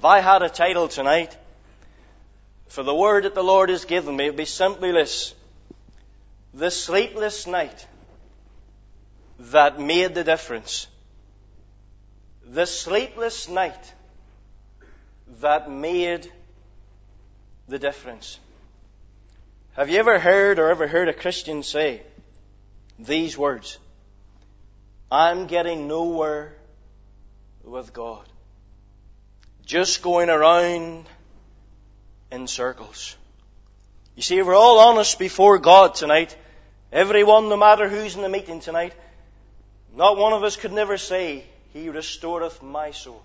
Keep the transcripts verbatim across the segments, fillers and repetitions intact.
If I had a title tonight for the word that the Lord has given me, it would be simply this: the sleepless night that made the difference. The sleepless night that made the difference. Have you ever heard or ever heard a Christian say these words? I'm getting nowhere with God. Just going around in circles. You see, if we're all honest before God tonight, everyone, no matter who's in the meeting tonight, not one of us could never say, He restoreth my soul.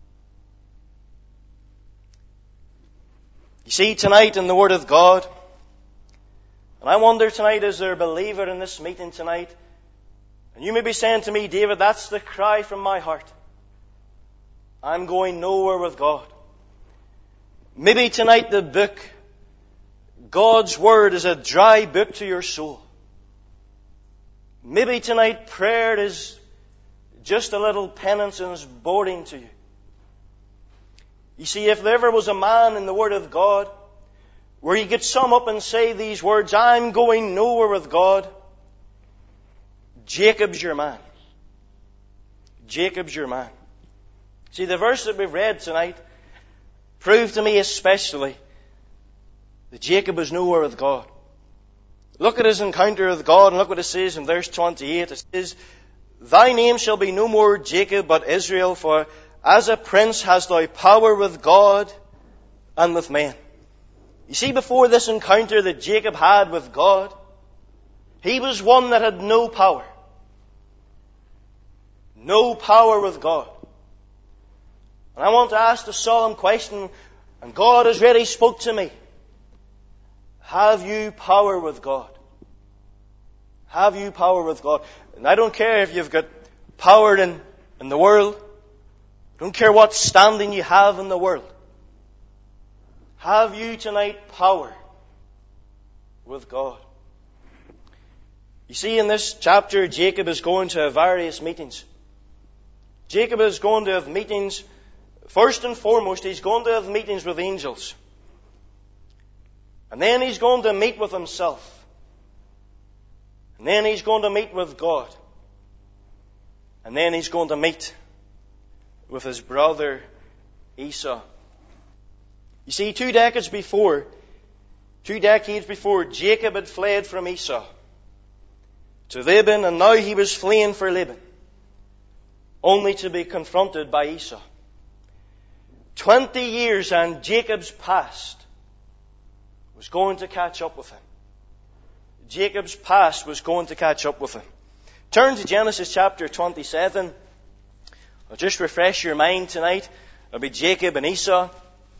You see, tonight in the Word of God, and I wonder tonight, is there a believer in this meeting tonight? And you may be saying to me, David, that's the cry from my heart. I'm going nowhere with God. Maybe tonight the book, God's Word, is a dry book to your soul. Maybe tonight prayer is just a little penance and is boring to you. You see, if there ever was a man in the Word of God where you could sum up and say these words, I'm going nowhere with God, Jacob's your man. Jacob's your man. See, the verse that we've read tonight proved to me especially that Jacob was nowhere with God. Look at his encounter with God and look what it says in verse twenty-eight. It says, Thy name shall be no more Jacob but Israel, for as a prince hast thou power with God and with men. You see, before this encounter that Jacob had with God, he was one that had no power. No power with God. And I want to ask the solemn question, and God has really spoke to me. Have you power with God? Have you power with God? And I don't care if you've got power in, in the world. I don't care what standing you have in the world. Have you tonight power with God? You see, in this chapter, Jacob is going to various meetings. Jacob is going to have meetings. First and foremost, he's going to have meetings with angels. And then he's going to meet with himself. And then he's going to meet with God. And then he's going to meet with his brother Esau. You see, two decades before, two decades before, Jacob had fled from Esau to Laban, and now he was fleeing for Laban, only to be confronted by Esau. Twenty years and Jacob's past was going to catch up with him. Jacob's past was going to catch up with him. Turn to Genesis chapter twenty-seven. I'll just refresh your mind tonight. It'll be Jacob and Esau.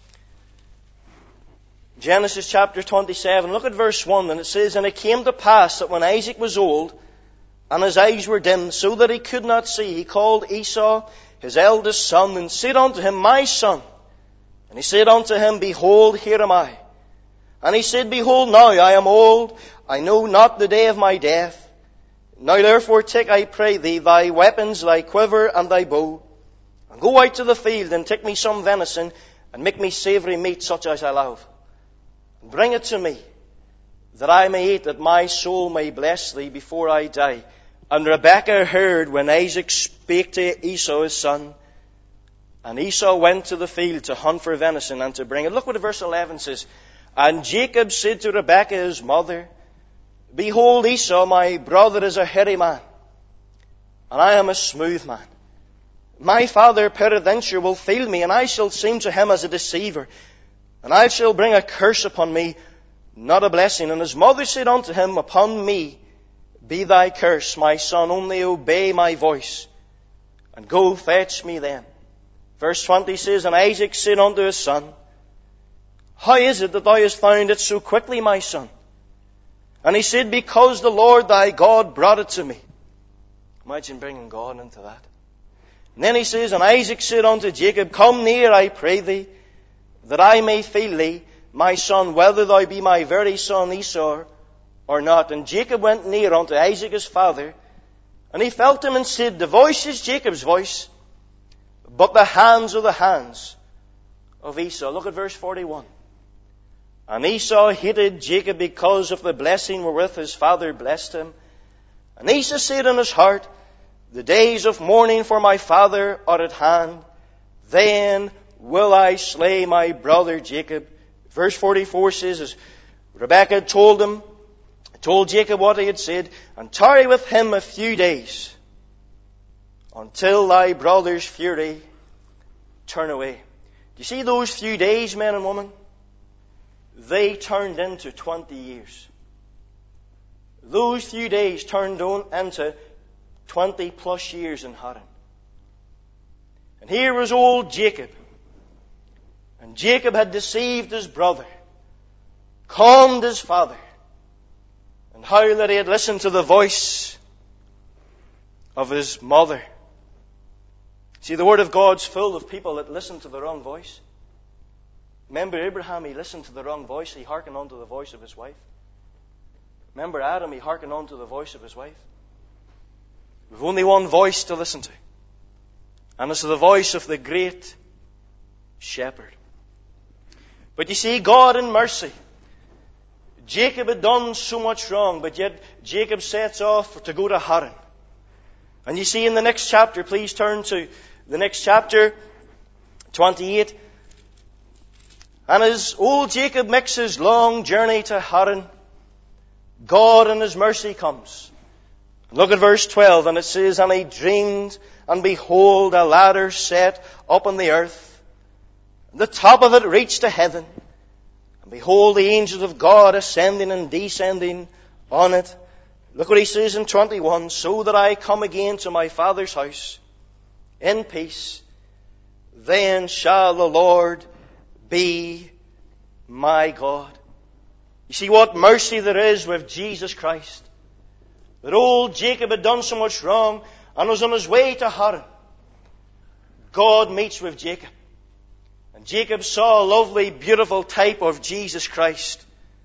Genesis chapter twenty-seven. Look at verse one, and it says, And it came to pass that when Isaac was old, and his eyes were dim, so that he could not see, he called Esau, his eldest son, and said unto him, My son. And he said unto him, Behold, here am I. And he said, Behold, now I am old, I know not the day of my death. Now therefore take, I pray thee, thy weapons, thy quiver, and thy bow, and go out to the field, and take me some venison, and make me savoury meat such as I love. And bring it to me, that I may eat, that my soul may bless thee before I die. And Rebekah heard when Isaac spake to Esau his son. And Esau went to the field to hunt for venison and to bring it. Look what verse eleven says. And Jacob said to Rebekah his mother, Behold, Esau my brother is a hairy man, and I am a smooth man. My father peradventure will fail me, and I shall seem to him as a deceiver, and I shall bring a curse upon me, not a blessing. And his mother said unto him, Upon me be thy curse, my son, only obey my voice, and go fetch me them. Verse twenty says, And Isaac said unto his son, How is it that thou hast found it so quickly, my son? And he said, Because the Lord thy God brought it to me. Imagine bringing God into that. And then he says, And Isaac said unto Jacob, Come near, I pray thee, that I may feel thee, my son, whether thou be my very son Esau or not. And Jacob went near unto Isaac his father, and he felt him and said, The voice is Jacob's voice, but the hands are the hands of Esau. Look at verse forty-one. And Esau hated Jacob because of the blessing wherewith his father blessed him. And Esau said in his heart, the days of mourning for my father are at hand. Then will I slay my brother Jacob. Verse forty-four says, as Rebekah told him, told Jacob what he had said, and tarry with him a few days, until thy brother's fury turn away. Do you see those few days, men and women? They turned into twenty years. Those few days turned on into twenty plus years in Haran. And here was old Jacob. And Jacob had deceived his brother, calmed his father, and how that he had listened to the voice of his mother. See, the Word of God's full of people that listen to the wrong voice. Remember Abraham, he listened to the wrong voice. He hearkened unto the voice of his wife. Remember Adam, he hearkened unto the voice of his wife. We've only one voice to listen to. And it's the voice of the great shepherd. But you see, God in mercy, Jacob had done so much wrong, but yet Jacob sets off to go to Haran. And you see in the next chapter, please turn to the next chapter, twenty-eight. And as old Jacob makes his long journey to Haran, God in His mercy comes. Look at verse twelve, and it says, and he dreamed, and behold, a ladder set up on the earth. The top of it reached to heaven. And behold, the angels of God ascending and descending on it. Look what he says in twenty-one, so that I come again to my father's house in peace, then shall the Lord be my God. You see what mercy there is with Jesus Christ. That old Jacob had done so much wrong and was on his way to Haran. God meets with Jacob. And Jacob saw a lovely, beautiful type of Jesus Christ.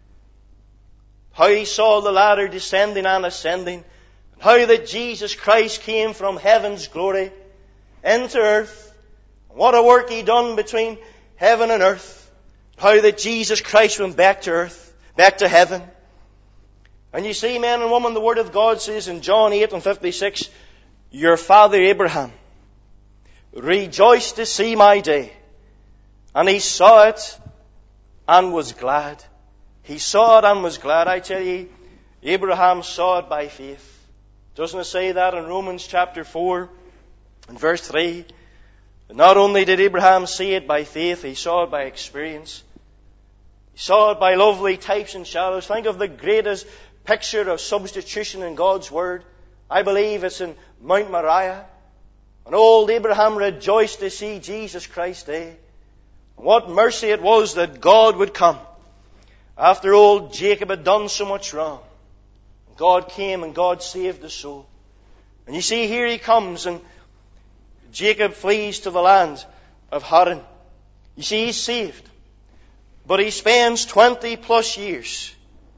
How he saw the ladder descending and ascending. And how that Jesus Christ came from heaven's glory into earth. And what a work He done between heaven and earth. How that Jesus Christ went back to earth, back to heaven. And you see, men and women, the Word of God says in John eight and fifty-six, your father Abraham rejoiced to see my day. And he saw it and was glad. He saw it and was glad. I tell you, Abraham saw it by faith. Doesn't it say that in Romans chapter four and verse three? Not only did Abraham see it by faith, he saw it by experience. He saw it by lovely types and shadows. Think of the greatest picture of substitution in God's Word. I believe it's in Mount Moriah. And old Abraham rejoiced to see Jesus Christ's day. And what mercy it was that God would come after old Jacob had done so much wrong. God came and God saved the soul. And you see, here he comes and Jacob flees to the land of Haran. You see, he's saved. But he spends twenty plus years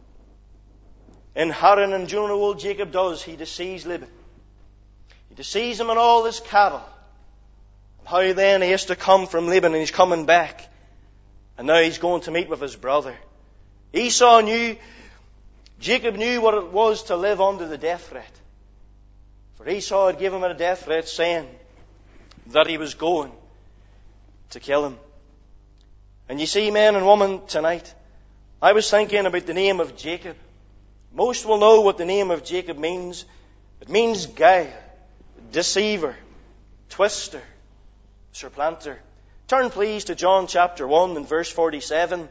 in Haran, and do you know what old Jacob does? He deceives Laban. He deceives him and all his cattle. And how then he has to come from Laban, and he's coming back. And now he's going to meet with his brother. Esau knew, Jacob knew what it was to live under the death threat. For Esau had given him a death threat saying that he was going to kill him. And you see, men and women, tonight, I was thinking about the name of Jacob. Most will know what the name of Jacob means. It means guile, deceiver, twister, supplanter. Turn please to John chapter one and verse forty-seven.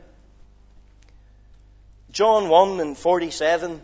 John one and forty-seven.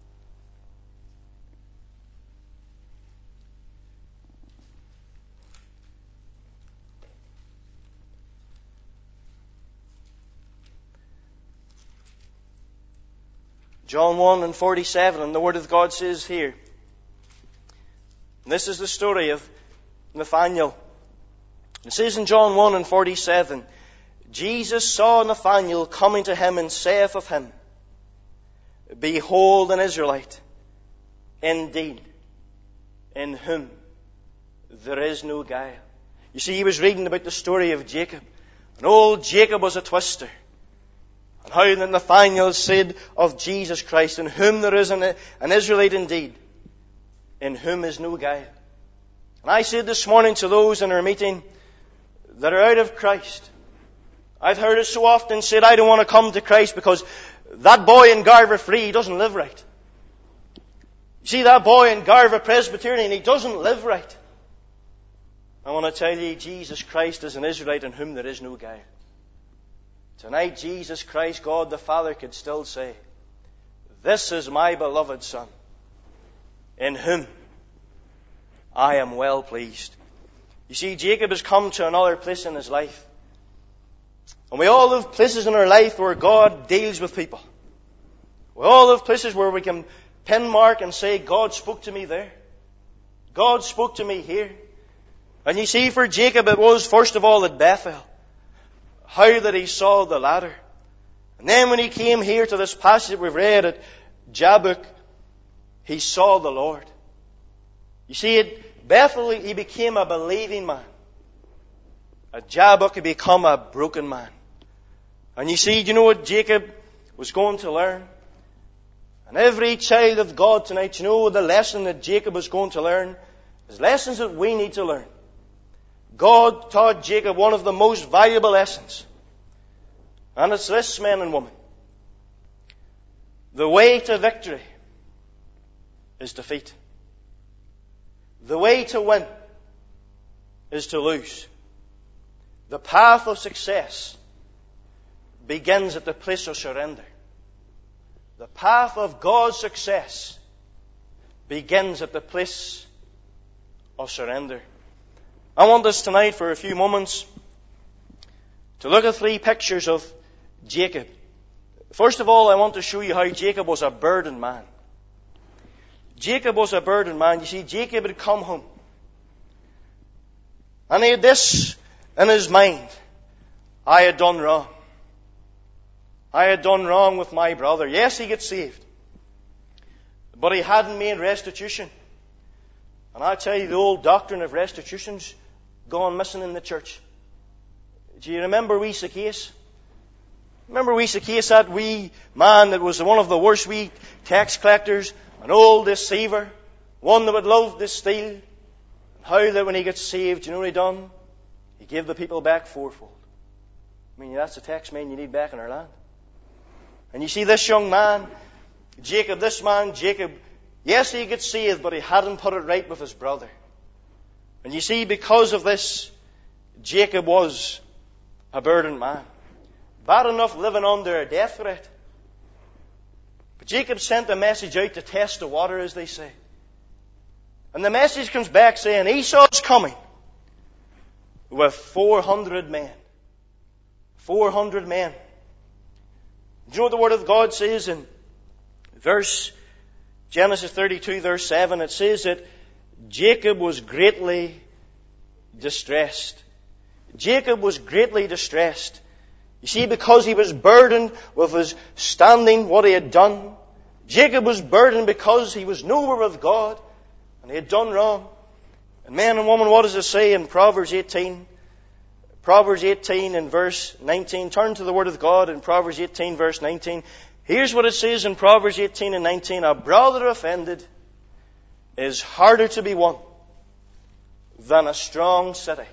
John one and forty-seven, and the Word of God says here, and this is the story of Nathanael. It says in John one and forty-seven, Jesus saw Nathanael coming to him and saith of him, behold an Israelite, indeed, in whom there is no guile. You see, he was reading about the story of Jacob, And old Jacob was a twister. And how then Nathanael said of Jesus Christ, in whom there is an, an Israelite indeed, in whom is no guile. And I said this morning to those in our meeting that are out of Christ, I've heard it so often said, I don't want to come to Christ because that boy in Garver Free doesn't live right. You see, that boy in Garver Presbyterian, he doesn't live right. I want to tell you, Jesus Christ is an Israelite in whom there is no guile. Tonight, Jesus Christ, God the Father, could still say, this is my beloved Son, in whom I am well pleased. You see, Jacob has come to another place in his life. And we all have places in our life where God deals with people. We all have places where we can pin mark and say, God spoke to me there. God spoke to me here. And you see, for Jacob it was first of all at Bethel. How that he saw the ladder. And then when he came here to this passage that we've read at Jabbok, he saw the Lord. You see, at Bethel he became a believing man. At Jabbok he became a broken man. And you see, do you know what Jacob was going to learn? And every child of God tonight, you know the lesson that Jacob was going to learn? Is lessons that we need to learn. God taught Jacob one of the most valuable lessons. And it's this, men and women. The way to victory is defeat. The way to win is to lose. The path of success begins at the place of surrender. The path of God's success begins at the place of surrender. I want us tonight for a few moments to look at three pictures of Jacob. First of all, I want to show you how Jacob was a burdened man. Jacob was a burdened man. You see, Jacob had come home. And he had this in his mind. I had done wrong. I had done wrong with my brother. Yes, he gets saved. But he hadn't made restitution. And I tell you, the old doctrine of restitution's gone missing in the church. Do you remember wee Zacchaeus? Remember wee Zacchaeus, that wee man that was one of the worst wee tax collectors, an old deceiver, one that would love to steal. How that when he gets saved, you know what he done? He gave the people back fourfold. I mean, that's the tax man you need back in our land. And you see this young man, Jacob, this man, Jacob, yes, he gets saved, but he hadn't put it right with his brother. And you see, because of this, Jacob was a burdened man. Bad enough living under a death threat. But Jacob sent a message out to test the water, as they say. And the message comes back saying, Esau's coming with four hundred men. four hundred men. Do you know what the Word of God says in verse Genesis thirty-two, verse seven? It says that Jacob was greatly distressed. Jacob was greatly distressed. You see, because he was burdened with his standing, what he had done. Jacob was burdened because he was nowhere with God and he had done wrong. And man and woman, what does it say in Proverbs eighteen? Proverbs eighteen and verse nineteen. Turn to the Word of God in Proverbs eighteen, verse nineteen. Here's what it says in Proverbs eighteen and nineteen. A brother offended is harder to be won than a strong city.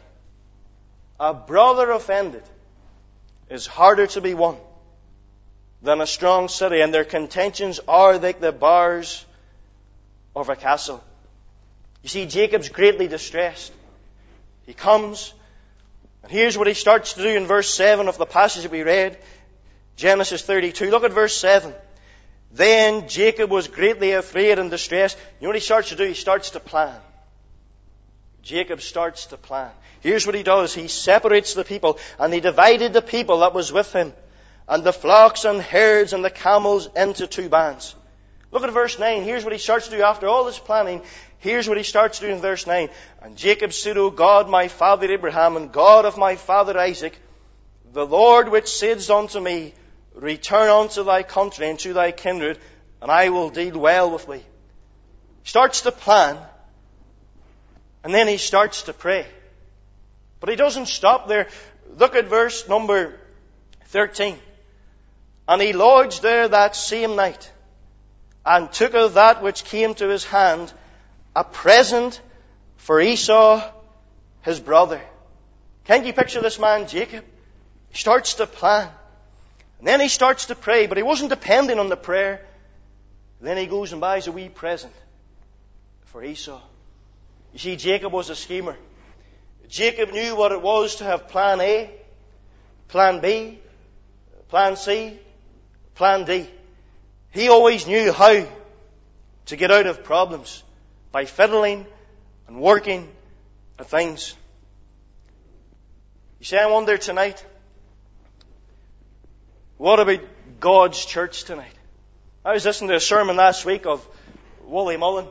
A brother offended is harder to be won than a strong city, and their contentions are like the bars of a castle. You see, Jacob's greatly distressed. He comes, and here's what he starts to do in verse seven of the passage that we read, Genesis thirty-two. Look at verse seven. Then Jacob was greatly afraid and distressed. You know what he starts to do? He starts to plan. Jacob starts to plan. Here's what he does. He separates the people, and he divided the people that was with him, and the flocks and herds and the camels into two bands. Look at verse nine. Here's what he starts to do after all this planning. Here's what he starts to do in verse nine. And Jacob said, O God, my father Abraham, and God of my father Isaac, the Lord which saidst unto me, return unto thy country and to thy kindred, and I will deal well with thee. He starts to plan, and then he starts to pray. But he doesn't stop there. Look at verse number thirteen. And he lodged there that same night, and took of that which came to his hand a present for Esau his brother. Can't you picture this man Jacob? He starts to plan. And then he starts to pray, but he wasn't depending on the prayer. Then he goes and buys a wee present for Esau. You see, Jacob was a schemer. Jacob knew what it was to have plan A, plan B, plan C, plan D. He always knew how to get out of problems by fiddling and working at things. You see, I wonder tonight, what about God's church tonight? I was listening to a sermon last week of Wally Mullen.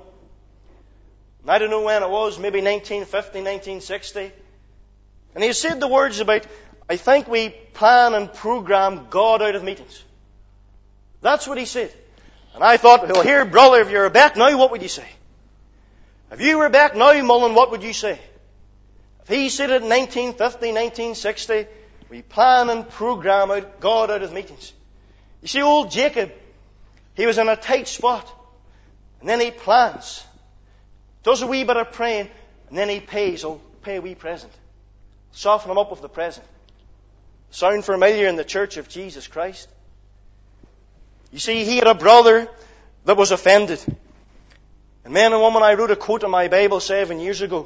I don't know when it was, maybe nineteen fifty, nineteen sixty. And he said the words about, I think we plan and program God out of meetings. That's what he said. And I thought, well, here, brother, if you were back now, what would you say? If you were back now, Mullen, what would you say? If he said it in nineteen fifty, nineteen sixty, we plan and program out God out of meetings. You see, old Jacob, he was in a tight spot. And then he plans. Does a wee bit of praying. And then he pays. He'll pay a wee present. Soften him up with the present. Sound familiar in the church of Jesus Christ? You see, he had a brother that was offended. And man and woman, I wrote a quote in my Bible seven years ago.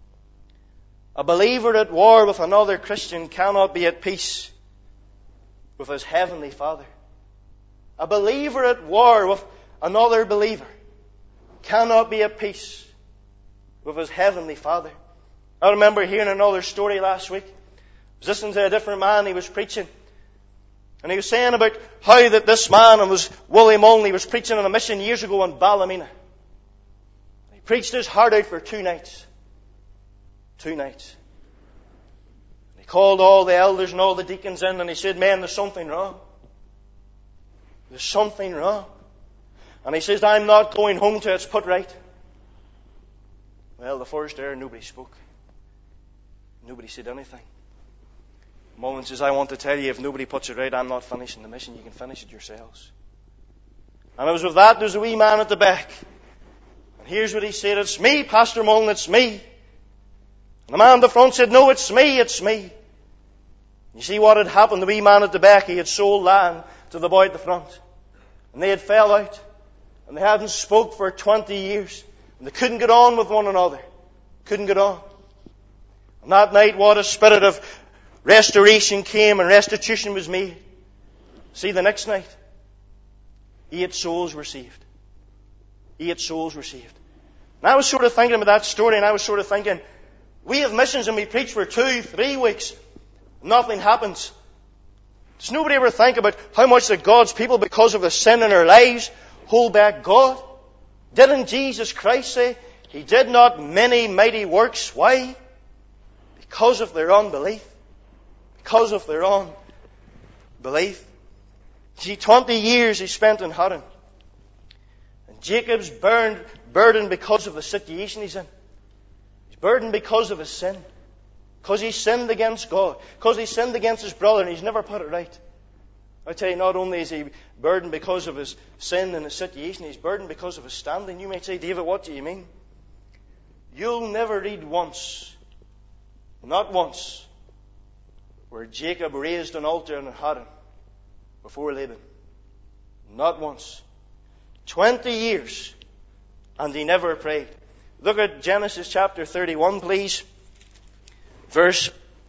A believer at war with another Christian cannot be at peace with his heavenly Father. A believer at war with another believer cannot be at peace with his heavenly Father. I remember hearing another story last week. I was listening to a different man, he was preaching. And he was saying about how that this man, and was Willie Mullen, he was preaching on a mission years ago in Ballymena. He preached his heart out for two nights. Two nights. He called all the elders and all the deacons in, and he said, men, there's something wrong. There's something wrong. And he says, I'm not going home till it's put right. Well, the first hour, nobody spoke. Nobody said anything. Mullen says, I want to tell you, if nobody puts it right, I'm not finishing the mission. You can finish it yourselves. And it was with that, there's a wee man at the back. And here's what he said, it's me, Pastor Mullen, it's me. And the man at the front said, no, it's me, it's me. You see what had happened? The wee man at the back, he had sold land to the boy at the front. And they had fell out. And they hadn't spoke for twenty years. And they couldn't get on with one another. Couldn't get on. And that night, what a spirit of restoration came and restitution was made. See, the next night, eight souls were saved. Eight souls were saved. And I was sort of thinking about that story, and I was sort of thinking, we have missions and we preach for two, three weeks. Nothing happens. Does nobody ever think about how much that God's people, because of the sin in their lives, hold back God? Didn't Jesus Christ say He did not many mighty works? Why? Because of their unbelief. Because of their unbelief. See, twenty years he spent in Haran. And Jacob's burned, burdened because of the situation he's in. He's burdened because of his sin. Because he sinned against God. Because he sinned against his brother and he's never put it right. I tell you, not only is he burdened because of his sin and his situation, he's burdened because of his standing. You might say, David, what do you mean? You'll never read once, not once, where Jacob raised an altar in Haran before Laban. Not once. Twenty years, and he never prayed. Look at Genesis chapter thirty-one, please. Verse,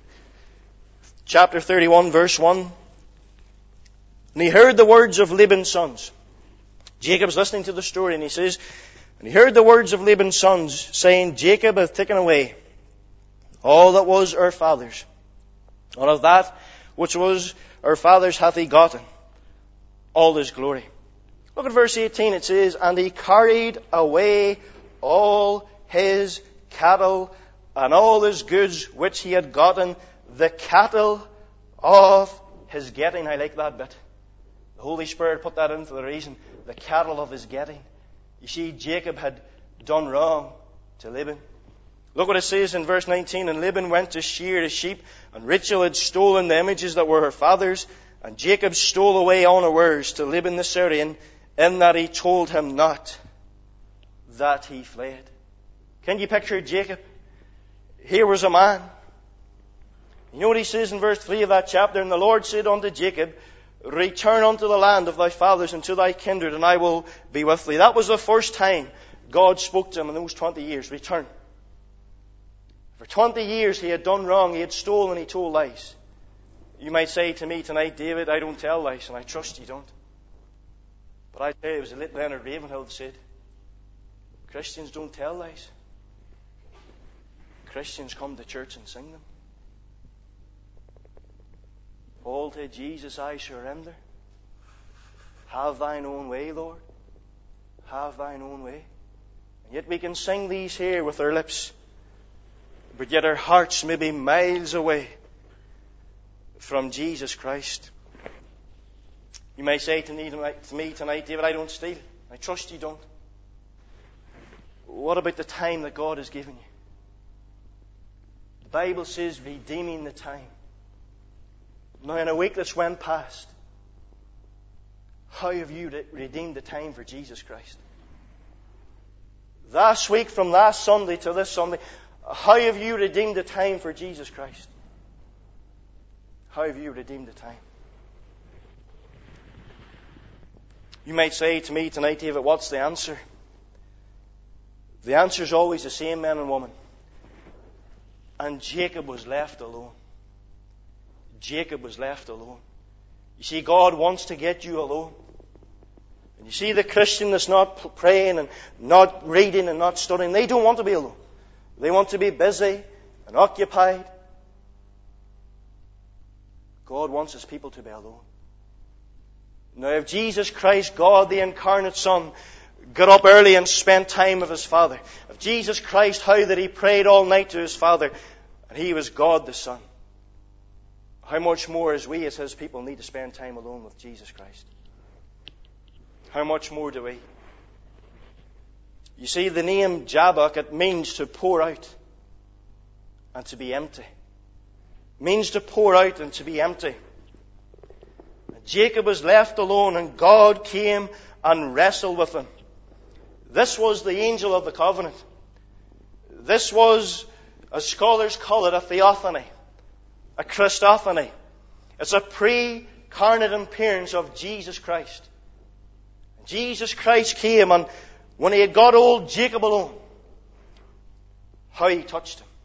chapter thirty-one, verse one. And he heard the words of Laban's sons. Jacob's listening to the story, and he says, and he heard the words of Laban's sons, saying, Jacob hath taken away all that was our father's. And of that which was our father's hath he gotten all his glory. Look at verse eighteen. It says, and he carried away all his cattle and all his goods which he had gotten, the cattle of his getting. I like that bit. The Holy Spirit put that in for the reason. The cattle of his getting. You see, Jacob had done wrong to Laban. Look what it says in verse nineteen. And Laban went to shear the sheep, and Rachel had stolen the images that were her father's, and Jacob stole away unawares to Laban the Syrian, in that he told him not that he fled. Can you picture Jacob? Here was a man. You know what he says in verse three of that chapter? And the Lord said unto Jacob, return unto the land of thy fathers and to thy kindred, and I will be with thee. That was the first time God spoke to him in those twenty years. Return. For twenty years he had done wrong. He had stolen. He told lies. You might say to me tonight, David, I don't tell lies, and I trust you don't. But I tell you, it was the late Leonard Ravenhill that said, Christians don't tell lies. Christians come to church and sing them. All to Jesus I surrender. Have thine own way, Lord. Have thine own way. And yet we can sing these here with our lips, but yet our hearts may be miles away from Jesus Christ. You may say to me tonight, to me tonight, David, I don't steal. I trust you don't. What about the time that God has given you? The Bible says redeeming the time. Now, in a week that's went past, how have you redeemed the time for Jesus Christ? Last week, from last Sunday to this Sunday, how have you redeemed the time for Jesus Christ? How have you redeemed the time? You might say to me tonight, David, what's the answer? The answer is always the same, men and women. And Jacob was left alone. Jacob was left alone. You see, God wants to get you alone. And you see the Christian that's not praying and not reading and not studying, they don't want to be alone. They want to be busy and occupied. God wants His people to be alone. Now, if Jesus Christ, God the incarnate Son, got up early and spent time with His Father, if Jesus Christ, how that He prayed all night to His Father, and He was God the Son, how much more as we as His people need to spend time alone with Jesus Christ? How much more do we? You see, the name Jabbok, it means to pour out and to be empty. It means to pour out and to be empty. Jacob was left alone, and God came and wrestled with him. This was the angel of the covenant. This was, as scholars call it, a theophany, a Christophany. It's a pre-carnate appearance of Jesus Christ. Jesus Christ came, and when He had got old Jacob alone, how He touched him.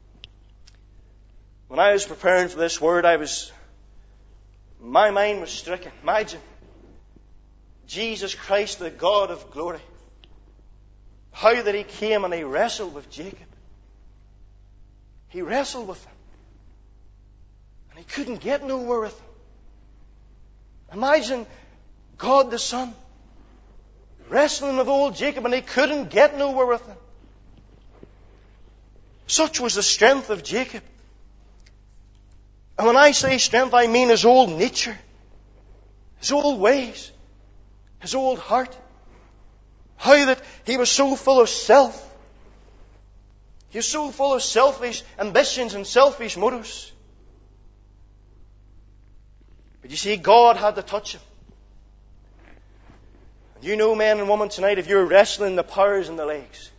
When I was preparing for this word, I was, my mind was stricken. Imagine Jesus Christ, the God of glory, how that He came and He wrestled with Jacob. He wrestled with him. And He couldn't get nowhere with him. Imagine God the Son wrestling with old Jacob, and He couldn't get nowhere with him. Such was the strength of Jacob. And when I say strength, I mean his old nature, his old ways, his old heart. How that he was so full of self. He was so full of selfish ambitions and selfish motives. But you see, God had to touch him. And you know, men and women, tonight, if you're wrestling the powers in the legs,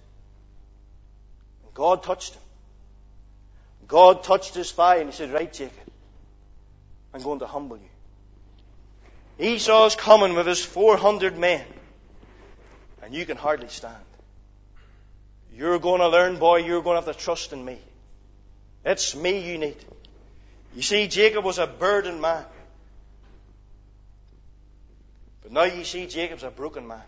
God touched him. God touched his thigh and He said, right, Jacob, I'm going to humble you. Esau's coming with his four hundred men, and you can hardly stand. You're going to learn, boy, you're going to have to trust in me. It's me you need. You see, Jacob was a burdened man. But now you see, Jacob's a broken man.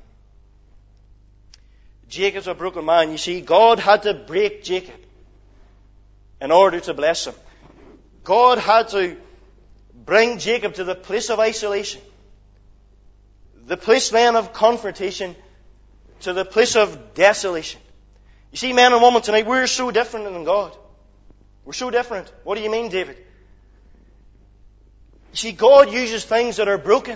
Jacob's a broken man. You see, God had to break Jacob in order to bless him. God had to bring Jacob to the place of isolation, the place then of confrontation, to the place of desolation. You see, men and women, tonight, we're so different than God. We're so different. What do you mean, David? You see, God uses things that are broken.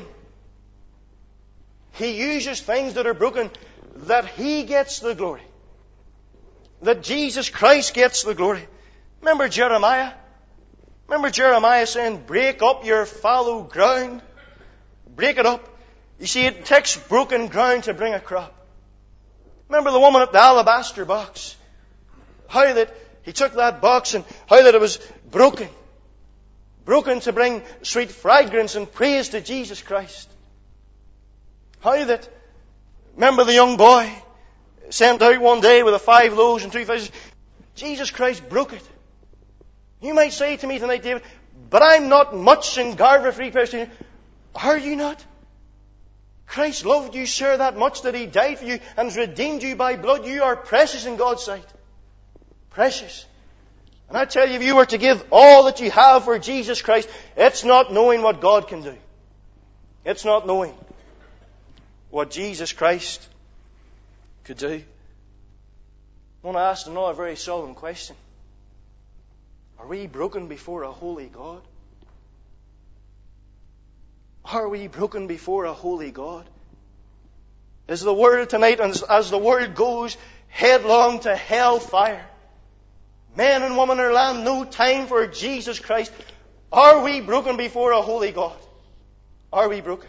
He uses things that are broken that He gets the glory. that Jesus Christ gets the glory. Remember Jeremiah? Remember Jeremiah saying, break up your fallow ground. Break it up. You see, it takes broken ground to bring a crop. Remember the woman at the alabaster box? How that he took that box and how that it was broken. Broken to bring sweet fragrance and praise to Jesus Christ. How that, remember the young boy sent out one day with the five loaves and two fishes. Jesus Christ broke it. You might say to me tonight, David, but I'm not much in Garver Free Presbyterian. Are you not? Christ loved you, sir, that much that He died for you and has redeemed you by blood. You are precious in God's sight. Precious. And I tell you, if you were to give all that you have for Jesus Christ, it's not knowing what God can do. It's not knowing what Jesus Christ could do. I want to ask another very solemn question. Are we broken before a holy God? Are we broken before a holy God? Is the world tonight, as the world goes headlong to hell fire, men and women in our land, no time for Jesus Christ, are we broken before a holy God? Are we broken?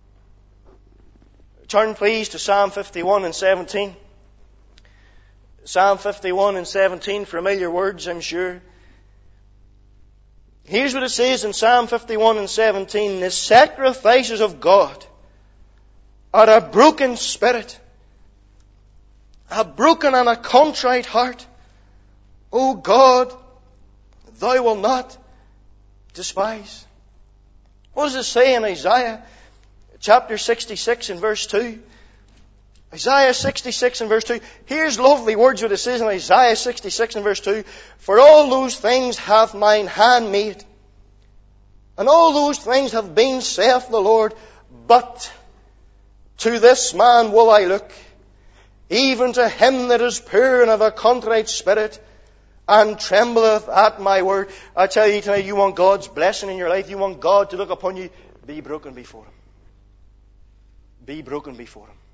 Turn please to Psalm fifty-one and seventeen. Psalm fifty-one and seventeen, familiar words, I'm sure. Here's what it says in Psalm fifty-one and seventeen. The sacrifices of God are a broken spirit, a broken and a contrite heart. O God, Thou wilt not despise. What does it say in Isaiah chapter sixty-six and verse two? Isaiah sixty-six and verse two. Here's lovely words what it says in Isaiah sixty-six and verse two. For all those things hath mine hand made, and all those things have been, saith the Lord. But to this man will I look, even to him that is poor and of a contrite spirit, and trembleth at my word. I tell you tonight, you want God's blessing in your life, you want God to look upon you, be broken before Him. Be broken before Him.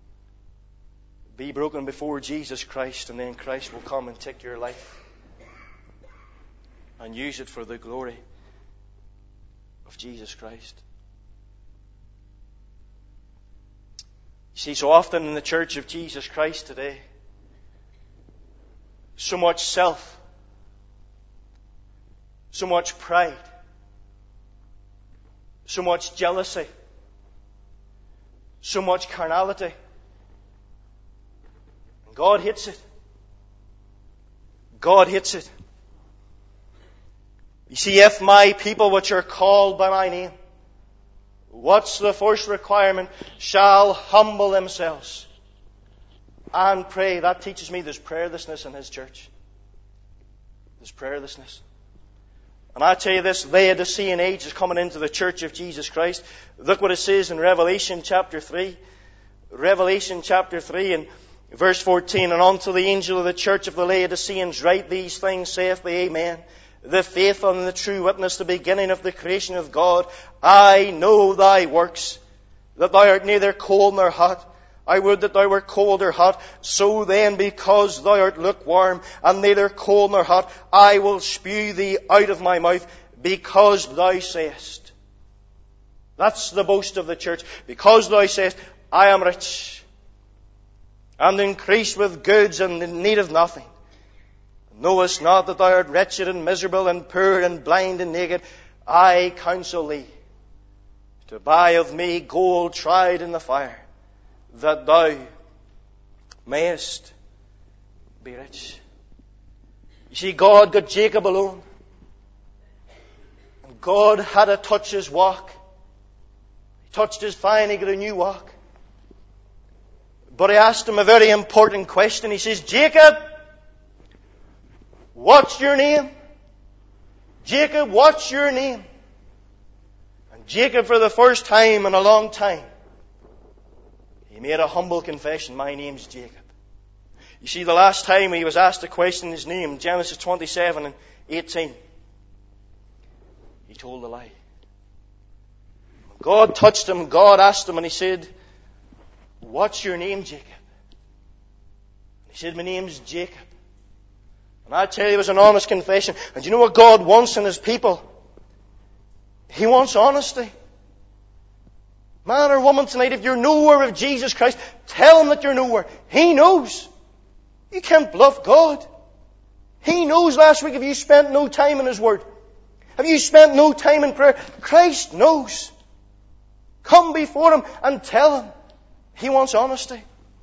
Be broken before Jesus Christ, and then Christ will come and take your life and use it for the glory of Jesus Christ. You see, so often in the church of Jesus Christ today, so much self, so much pride, so much jealousy, so much carnality. God hates it. God hates it. You see, if my people which are called by my name, what's the first requirement? Shall humble themselves and pray. That teaches me there's prayerlessness in His church. There's prayerlessness. And I tell you this, Laodicean age is coming into the church of Jesus Christ. Look what it says in Revelation chapter three. Revelation chapter three and verse fourteen. And unto the angel of the church of the Laodiceans write these things, saith the Amen, the faithful and the true witness, the beginning of the creation of God. I know thy works, that thou art neither cold nor hot. I would that thou wert cold or hot. So then, because thou art lukewarm, and neither cold nor hot, I will spew thee out of my mouth, because thou sayest. That's the boast of the church. Because thou sayest, I am rich, and increased with goods, and in need of nothing. Knowest not that thou art wretched and miserable and poor and blind and naked? I counsel thee to buy of me gold tried in the fire, that thou mayest be rich. You see, God got Jacob alone. And God had to touch his walk. He touched his fine, he got a new walk. But he asked him a very important question. He says, Jacob, what's your name? Jacob, what's your name? And Jacob, for the first time in a long time, he made a humble confession. My name's Jacob. You see, the last time he was asked a question, his name, Genesis twenty-seven and eighteen, he told a lie. God touched him, God asked him, and he said, what's your name, Jacob? He said, my name's Jacob. And I tell you, it was an honest confession. And you know what God wants in His people? He wants honesty. Man or woman tonight, if you're nowhere with Jesus Christ, tell Him that you're nowhere. He knows. You can't bluff God. He knows. Last week, if you spent no time in His Word, have you spent no time in prayer? Christ knows. Come before Him and tell Him. He wants honesty.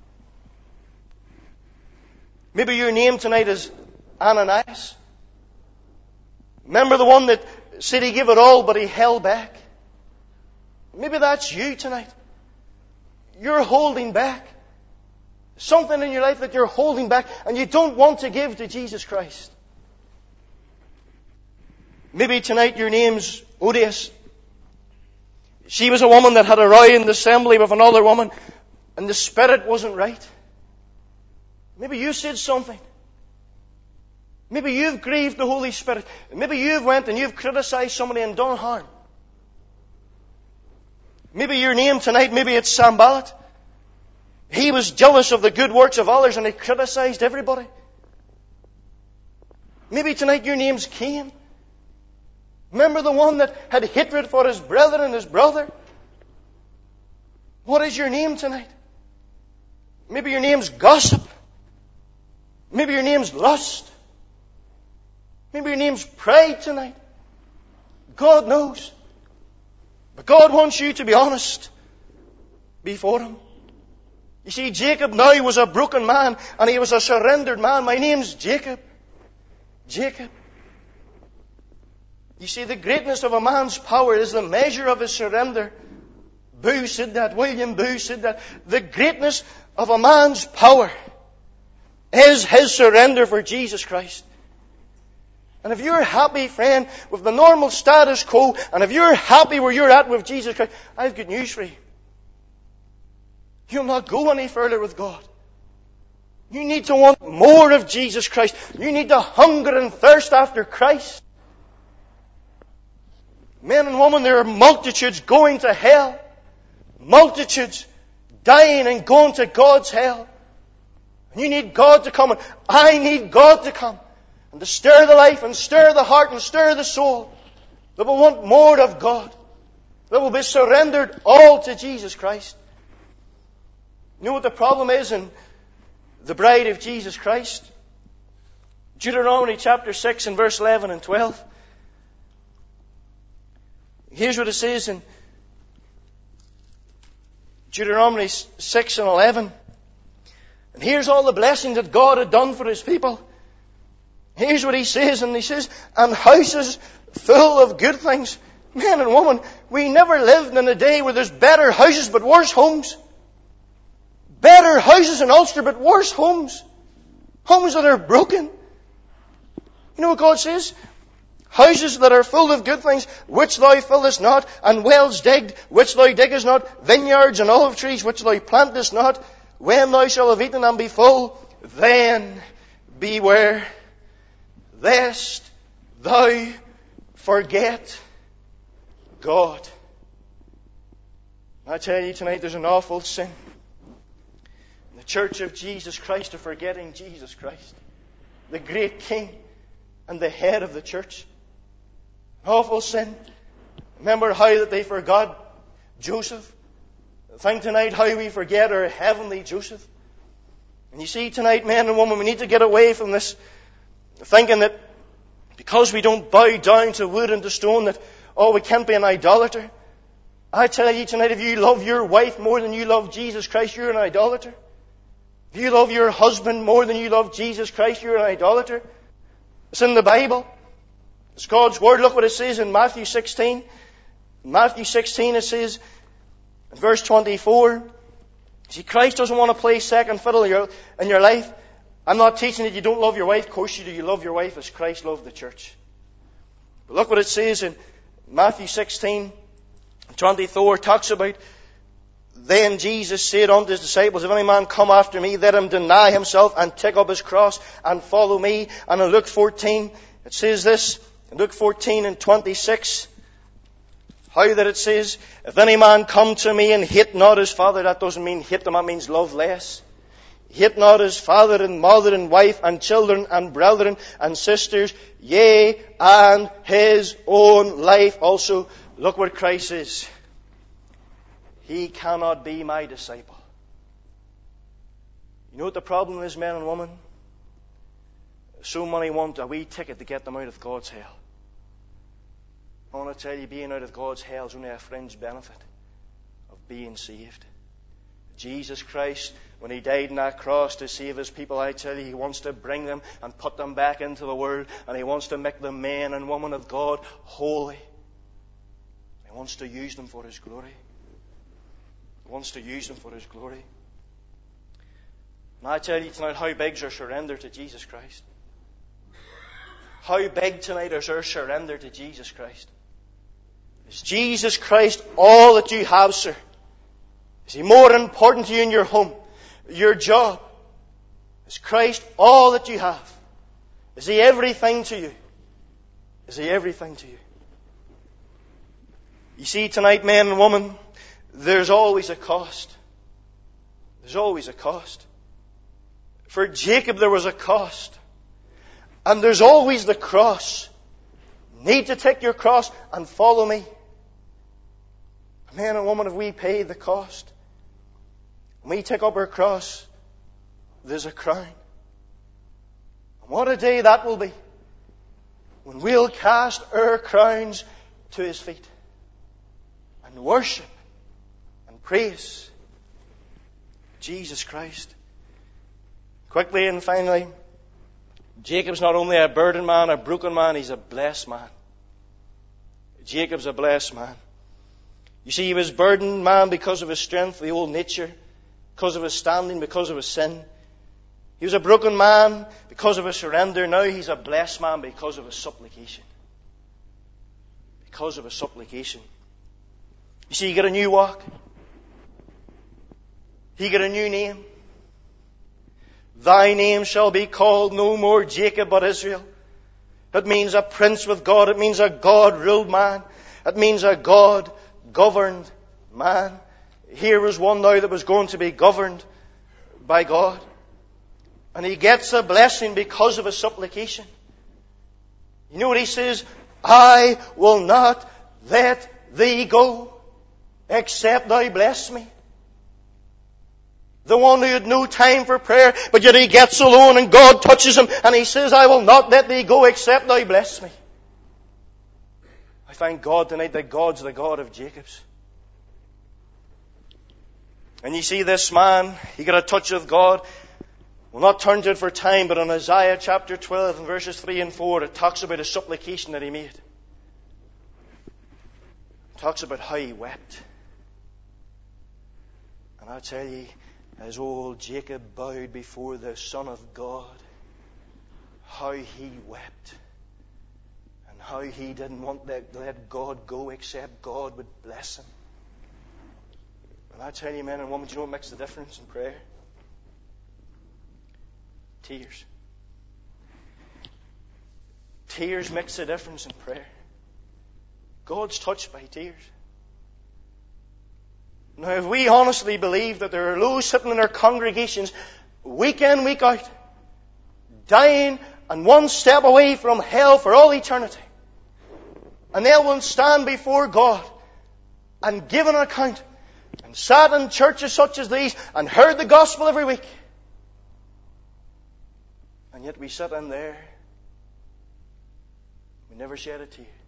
Maybe your name tonight is Ananias. Remember the one that said he gave it all, but he held back? Maybe that's you tonight. You're holding back. Something in your life that you're holding back and you don't want to give to Jesus Christ. Maybe tonight your name's Odious. She was a woman that had a row in the assembly with another woman and the spirit wasn't right. Maybe you said something. Maybe you've grieved the Holy Spirit. Maybe you've went and you've criticized somebody and done harm. Maybe your name tonight, maybe it's Sanballat. He was jealous of the good works of others and he criticized everybody. Maybe tonight your name's Cain. Remember the one that had hatred for his brother and his brother? What is your name tonight? Maybe your name's gossip. Maybe your name's lust. Maybe your name's pride tonight. God knows. But God wants you to be honest before Him. You see, Jacob now was a broken man and he was a surrendered man. My name's Jacob. Jacob. You see, the greatness of a man's power is the measure of his surrender. Boo said that. William Boo said that. The greatness of a man's power is his surrender for Jesus Christ. And if you're happy, friend, with the normal status quo, and if you're happy where you're at with Jesus Christ, I have good news for you. You'll not go any further with God. You need to want more of Jesus Christ. You need to hunger and thirst after Christ. Men and women, there are multitudes going to hell. Multitudes dying and going to God's hell. And you need God to come, and I need God to come. And to stir the life and stir the heart and stir the soul. That will want more of God. That will be surrendered all to Jesus Christ. You know what the problem is in the bride of Jesus Christ? Deuteronomy chapter six and verse eleven and twelve. Here's what it says in Deuteronomy six and eleven. And here's all the blessings that God had done for His people. Here's what He says, and He says, and houses full of good things. Men and women, we never lived in a day where there's better houses but worse homes. Better houses in Ulster but worse homes. Homes that are broken. You know what God says? Houses that are full of good things, which thou fillest not, and wells digged, which thou diggest not, vineyards and olive trees, which thou plantest not. When thou shalt have eaten and be full, then beware, lest thou forget God. I tell you tonight, there's an awful sin in the Church of Jesus Christ of forgetting Jesus Christ, the great King and the head of the church. Awful sin. Remember how that they forgot Joseph? Think tonight how we forget our heavenly Joseph. And you see tonight, men and women, we need to get away from this thinking that because we don't bow down to wood and to stone that, oh, we can't be an idolater. I tell you tonight, if you love your wife more than you love Jesus Christ, you're an idolater. If you love your husband more than you love Jesus Christ, you're an idolater. It's in the Bible. It's God's Word. Look what it says in Matthew sixteen. In Matthew sixteen it says, in verse twenty-four, see, Christ doesn't want to play second fiddle in your, in your life. I'm not teaching that you don't love your wife. Of course you do. You love your wife as Christ loved the church. But look what it says in Matthew sixteen, twenty-four. It talks about, then Jesus said unto His disciples, if any man come after me, let him deny himself and take up his cross and follow me. And in Luke fourteen, it says this, in Luke fourteen and twenty-six, how that it says, if any man come to me and hate not his father, that doesn't mean hate them, that means love less. hate not his father and mother and wife and children and brethren and sisters, yea, and his own life also. Look what Christ is. He cannot be my disciple. You know what the problem is, men and women? So many want a wee ticket to get them out of God's hell. I want to tell you, being out of God's hell is only a fringe benefit of being saved. Jesus Christ, when He died on that cross to save His people, I tell you, He wants to bring them and put them back into the world, and He wants to make them men and women of God holy. He wants to use them for His glory. He wants to use them for His glory. And I tell you tonight, how big's our surrender to Jesus Christ? How big tonight is our surrender to Jesus Christ? Is Jesus Christ all that you have, sir? Is He more important to you in your home, your job? Is Christ all that you have? Is He everything to you? Is He everything to you? You see, tonight, men and women, there's always a cost. There's always a cost. For Jacob, there was a cost. And there's always the cross. Need to take your cross and follow me. Men and women, if we pay the cost, when we take up our cross, there's a crown. And what a day that will be, when we'll cast our crowns to His feet and worship and praise Jesus Christ. Quickly and finally, Jacob's not only a burdened man, a broken man, he's a blessed man. Jacob's a blessed man. You see, he was burdened man because of his strength, the old nature, because of his standing, because of his sin. He was a broken man because of his surrender. Now he's a blessed man because of his supplication. Because of his supplication. You see, he got a new walk. He got a new name. Thy name shall be called no more Jacob but Israel. It means a prince with God. It means a God-ruled man. It means a God-governed man. Here was one now that was going to be governed by God. And he gets a blessing because of his supplication. You know what he says? I will not let thee go except thou bless me. The one who had no time for prayer, but yet he gets alone and God touches him and he says, I will not let thee go except thou bless me. I thank God tonight that God's the God of Jacob's. And you see this man, he got a touch of God. We'll not turn to it for time, but in Isaiah chapter twelve and verses three and four, it talks about a supplication that he made. It talks about how he wept. And I tell you, as old Jacob bowed before the Son of God, how he wept. And how he didn't want to let God go except God would bless him. And I tell you, men and women, do you know what makes the difference in prayer? Tears. Tears makes the difference in prayer. God's touched by tears. Now, if we honestly believe that there are those sitting in our congregations, week in, week out, dying and one step away from hell for all eternity, and they will stand before God and give an account, and sat in churches such as these, and heard the gospel every week, and yet we sit in there, we never shed a tear.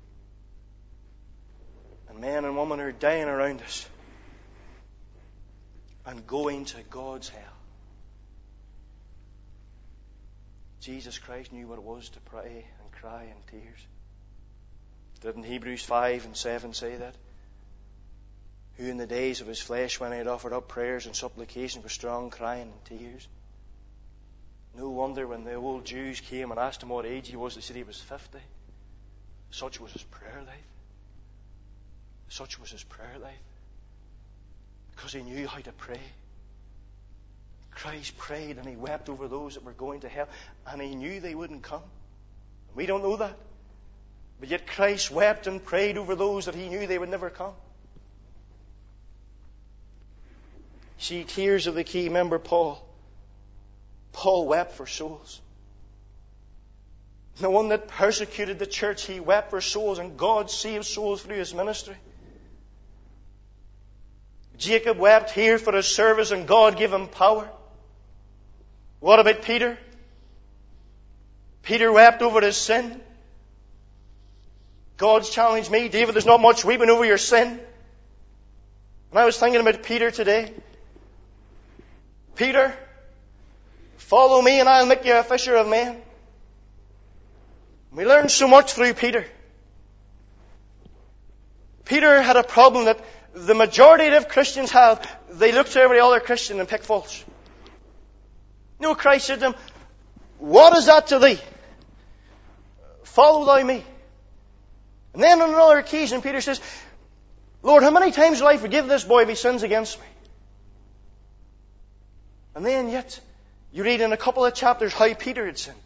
And men and women are dying around us and going to God's hell. Jesus Christ knew what it was to pray and cry in tears. Didn't Hebrews five and seven say that? Who in the days of his flesh, when he had offered up prayers and supplications with strong crying and tears. No wonder when the old Jews came and asked him what age he was, they said he was fifty. Such was his prayer life. Such was his prayer life. Because he knew how to pray. Christ prayed and he wept over those that were going to hell. And he knew they wouldn't come. We don't know that. But yet Christ wept and prayed over those that he knew they would never come. See, tears are the key. Remember Paul. Paul wept for souls. The one that persecuted the church, he wept for souls, and God saved souls through his ministry. Jacob wept here for his service, and God gave him power. What about Peter? Peter wept over his sin. God's challenged me, David, there's not much weeping over your sin. And I was thinking about Peter today. Peter, follow me and I'll make you a fisher of men. We learned so much through Peter. Peter had a problem that the majority of Christians have. They look to every other Christian and pick faults. No, Christ said to him, what is that to thee? Follow thou me. And then on another occasion, Peter says, Lord, how many times will I forgive this boy if he sins against me? And then yet, you read in a couple of chapters how Peter had sinned.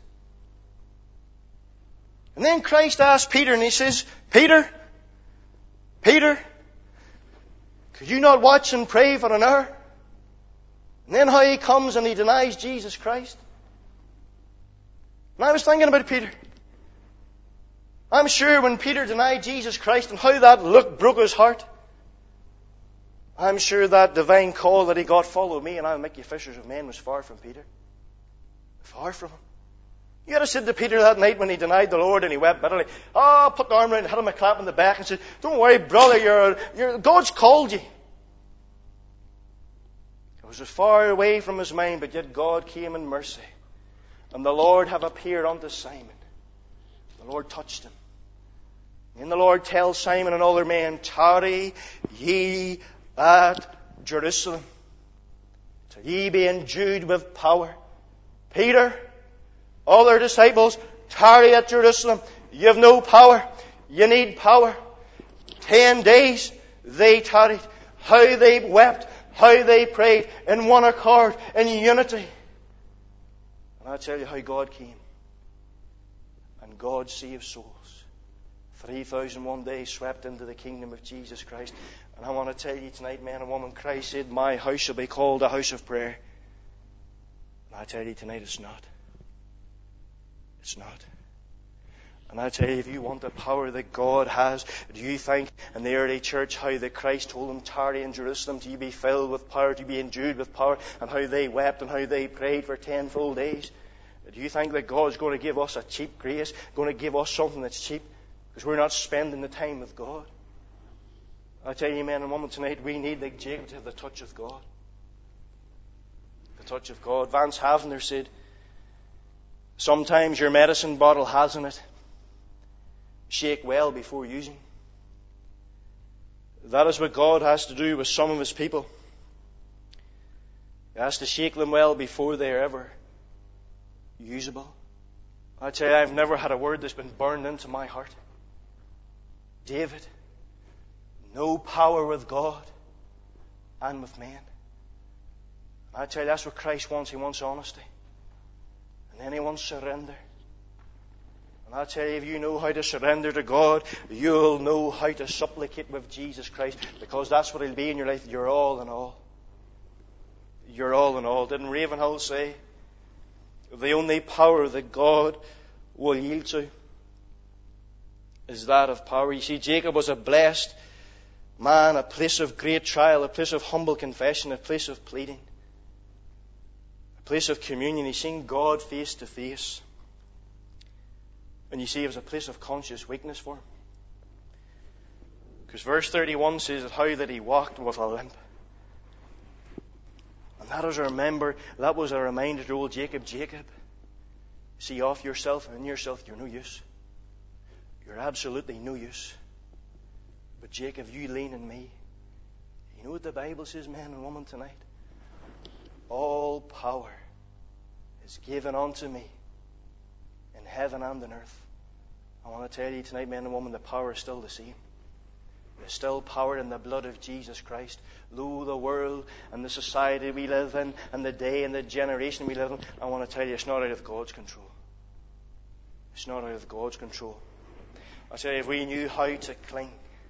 And then Christ asked Peter, and he says, Peter, Peter, could you not watch and pray for an hour? And then how he comes and he denies Jesus Christ. And I was thinking about Peter. I'm sure when Peter denied Jesus Christ and how that look broke his heart, I'm sure that divine call that he got, follow me and I'll make you fishers of men, was far from Peter. Far from him. You had to said to Peter that night when he denied the Lord and he wept bitterly, oh, put the arm around and hit him a clap in the back and said, don't worry, brother, you're, you're, God's called you. It was as far away from his mind, but yet God came in mercy. And the Lord have appeared unto Simon. The Lord touched him. And the Lord tells Simon and other men, tarry ye at Jerusalem, till ye be endued with power. Peter, other disciples, tarry at Jerusalem. You have no power. You need power. Ten days they tarried. How they wept. How they prayed in one accord, in unity. And I tell you how God came. And God saved souls. three thousand one day swept into the kingdom of Jesus Christ. And I want to tell you tonight, man and woman, Christ said, my house shall be called a house of prayer. And I tell you tonight, it's not. It's not. And I tell you, if you want the power that God has, do you think in the early church how that Christ told them, tarry in Jerusalem till you be filled with power, to be endued with power, and how they wept and how they prayed for ten full days? Do you think that God's going to give us a cheap grace, going to give us something that's cheap, because we're not spending the time with God? I tell you, men and women, tonight we need, like Jacob, to have the touch of God. The touch of God. Vance Havner said, sometimes your medicine bottle has in it, shake well before using. That is what God has to do with some of His people. He has to shake them well before they are ever usable. I tell you, I've never had a word that's been burned into my heart. David, no power with God and with men. I tell you, that's what Christ wants. He wants honesty. And then He wants surrender. And I tell you, if you know how to surrender to God, you'll know how to supplicate with Jesus Christ, because that's what He'll be in your life. You're all in all. You're all in all. Didn't Ravenhill say, the only power that God will yield to is that of power? You see, Jacob was a blessed man, a place of great trial, a place of humble confession, a place of pleading, a place of communion. He's seen God face to face. And you see, it was a place of conscious weakness for him. Because verse thirty-one says that how that he walked with a limp. And that was a remember, that was a reminder to old Jacob, Jacob, see off yourself and in yourself, you're no use. You're absolutely no use. But Jacob, you lean on me. You know what the Bible says, man and woman, tonight? All power is given unto me in heaven and on earth. I want to tell you tonight, man and woman, the power is still the same. There's still power in the blood of Jesus Christ. Though the world and the society we live in and the day and the generation we live in, I want to tell you, it's not out of God's control. It's not out of God's control. I tell you, if we knew how to cling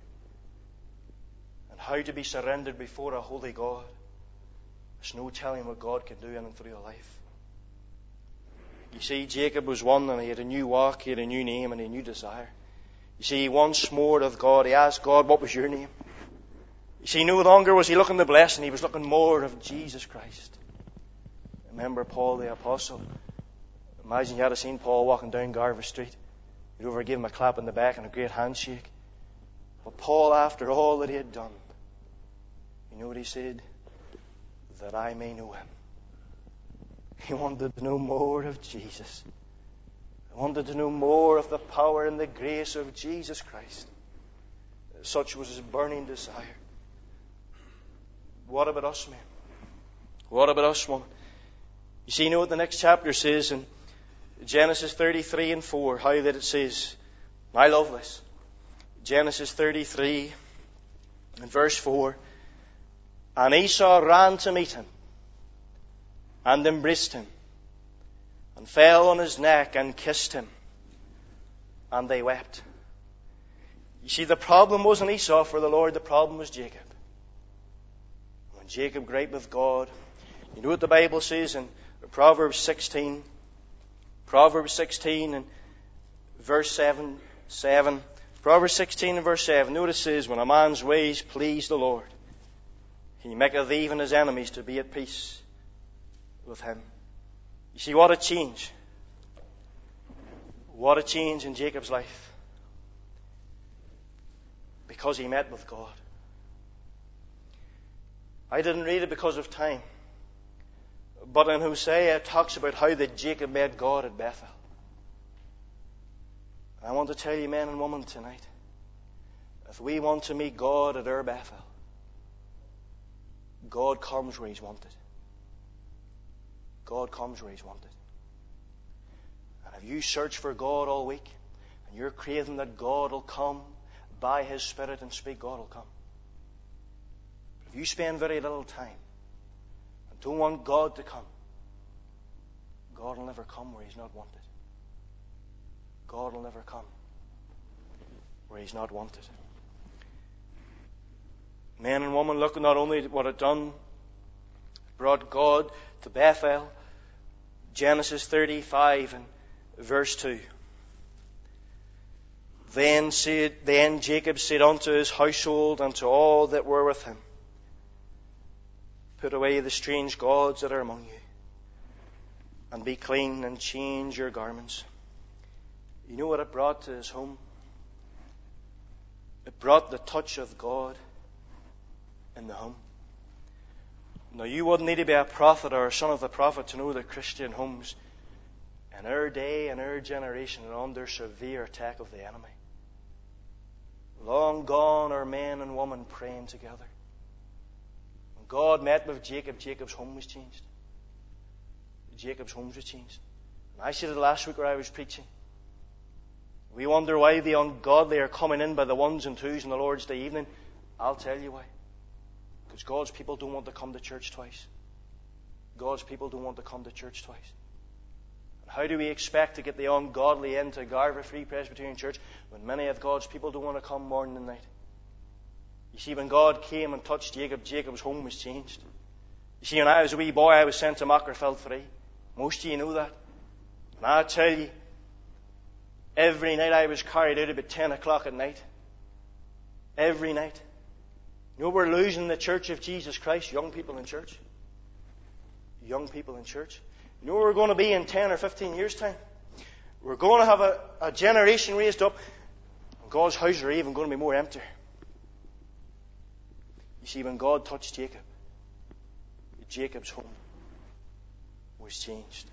and how to be surrendered before a holy God, there's no telling what God can do in and through a life. You see, Jacob was one, and he had a new walk, he had a new name, and a new desire. You see, he wants more of God. He asked God, what was your name? You see, no longer was he looking to blessing, he was looking more of Jesus Christ. Remember Paul the Apostle? Imagine you had seen Paul walking down Garver Street. You'd over give him a clap in the back and a great handshake. But Paul, after all that he had done, you know what he said? That I may know him. He wanted to know more of Jesus. He wanted to know more of the power and the grace of Jesus Christ. Such was his burning desire. What about us, men? What about us, woman? You see, you know what the next chapter says in Genesis thirty-three and four, how that it says, I love this. Genesis thirty-three and verse four, and Esau ran to meet him and embraced him and fell on his neck and kissed him, and they wept. You see, the problem wasn't Esau for the Lord, the problem was Jacob. When Jacob griped with God, you know what the Bible says in Proverbs sixteen, Proverbs sixteen and verse seven, seven. Proverbs sixteen and verse seven. Notice it says, when a man's ways please the Lord, he maketh even his enemies to be at peace with him. You see, what a change. What a change in Jacob's life. Because he met with God. I didn't read it because of time. But in Hosea it talks about how that Jacob met God at Bethel. And I want to tell you, men and women, tonight, if we want to meet God at our Bethel, God comes where He's wanted. God comes where He's wanted. And if you search for God all week, and you're craving that God will come by His Spirit and speak, God will come. But if you spend very little time and don't want God to come, God will never come where He's not wanted. God will never come where He's not wanted. Men and women, look not only at what it done, it brought God to Bethel. Genesis thirty-five and verse two. Then said, then Jacob said unto his household and to all that were with him, put away the strange gods that are among you, and be clean and change your garments. You know what it brought to his home? It brought the touch of God in the home. Now, you wouldn't need to be a prophet or a son of a prophet to know that Christian homes in our day and our generation are under severe attack of the enemy. Long gone are men and women praying together. When God met with Jacob, Jacob's home was changed. Jacob's home was changed. And I said it last week where I was preaching. We wonder why the ungodly are coming in by the ones and twos on the Lord's Day evening. I'll tell you why. Because God's people don't want to come to church twice. God's people don't want to come to church twice. And how do we expect to get the ungodly into Garver Free Presbyterian Church when many of God's people don't want to come morning and night? You see, when God came and touched Jacob, Jacob's home was changed. You see, when I was a wee boy, I was sent to Mackerfell Free. Most of you know that. And I tell you, every night I was carried out about ten o'clock at night. Every night. You know, we're losing the Church of Jesus Christ, young people in church. Young people in church. You know where we're going to be in ten or fifteen years' time? We're going to have a, a generation raised up, and God's houses are even going to be more empty. You see, when God touched Jacob, Jacob's home was changed.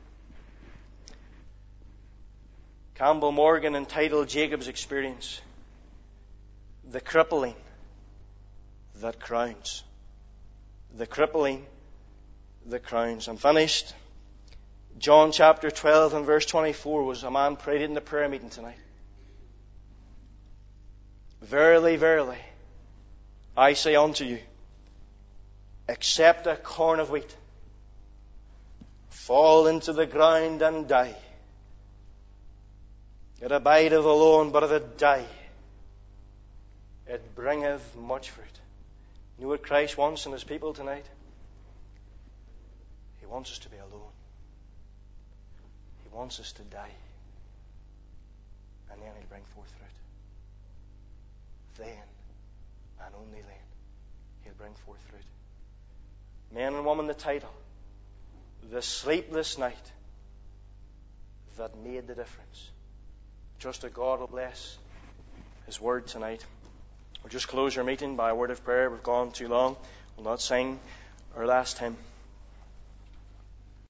Campbell Morgan entitled Jacob's experience, The Crippling That Crowns. The Crippling That Crowns. I'm finished. John chapter twelve and verse twenty-four was a man prayed in the prayer meeting tonight. Verily, verily, I say unto you, except a corn of wheat fall into the ground and die, it abideth alone, but if it die, it bringeth much fruit. You know what Christ wants in His people tonight? He wants us to be alone. He wants us to die. And then He'll bring forth fruit. Then, and only then, He'll bring forth fruit. Men and women, the title, The Sleepless Night That Made the Difference. Just that God will bless His Word tonight. We'll just close our meeting by a word of prayer. We've gone too long. We'll not sing our last hymn.